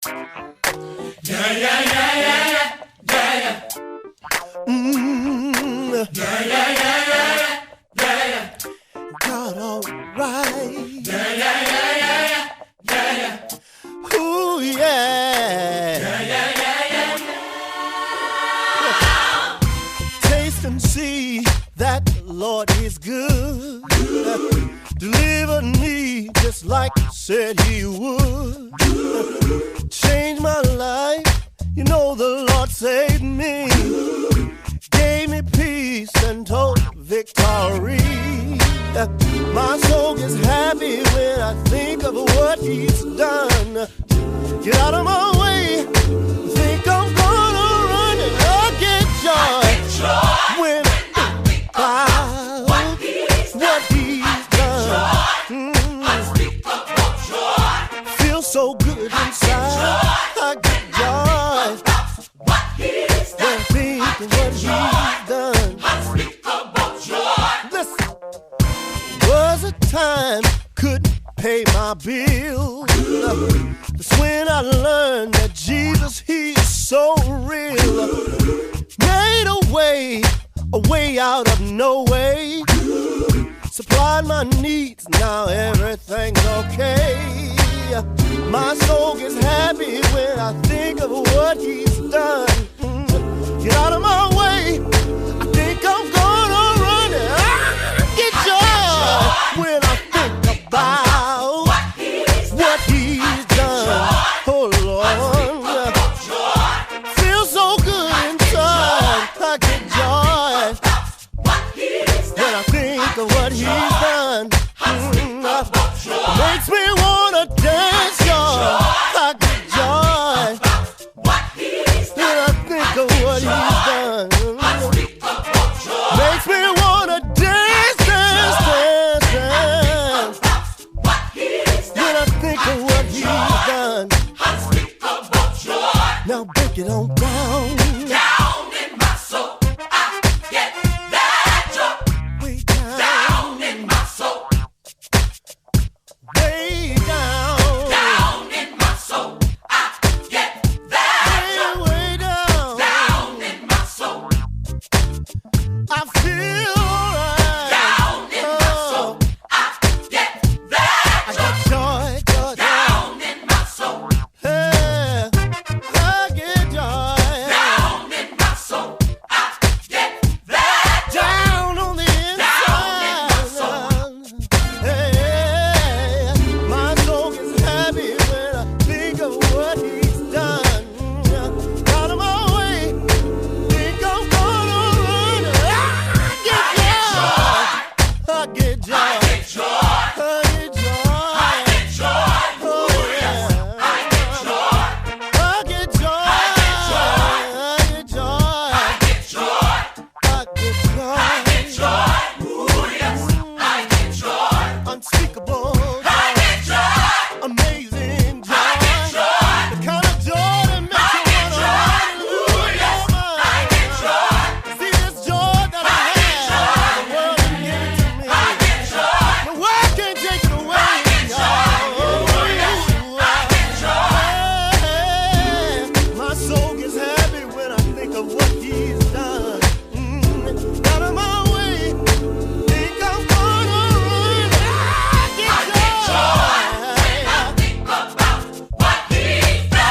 Yeah, yeah, yeah, yeah, yeah, yeah. Yeah, yeah, yeah, yeah, yeah, yeah. God, alright. Yeah, yeah, yeah, yeah, yeah, yeah. Ooh, yeah. Yeah, yeah, yeah, yeah. Taste and see that the Lord is good. Deliver me just like He said He would. Change my life, you know the Lord saved me. Gave me peace and total victory. My soul gets happy when I think of what He's done. Get out of my way, think I'm gonna run and I'll get joy. When I think about what He's done. Unspeakable joy. Feel so good inside. I get joy. What He's When I done. think of what He's done. Unspeakable joy. Listen, was a time couldn't pay my bill. That's when I learned that Jesus, He is so real. Made a way out of no way. Supplied my needs, now everything's okay. My soul gets happy when I think of what He's done. Get out of my way, I think I'm gonna run and get joy when I think about what He's done. Oh Lord, feel so good inside. I get joy when I think of what He's done. Makes me wanna dance, y'all. I get joy when I think of what He's done. Makes me wanna dance, dance, dance, dance. When I think of what He's done. Now break it on.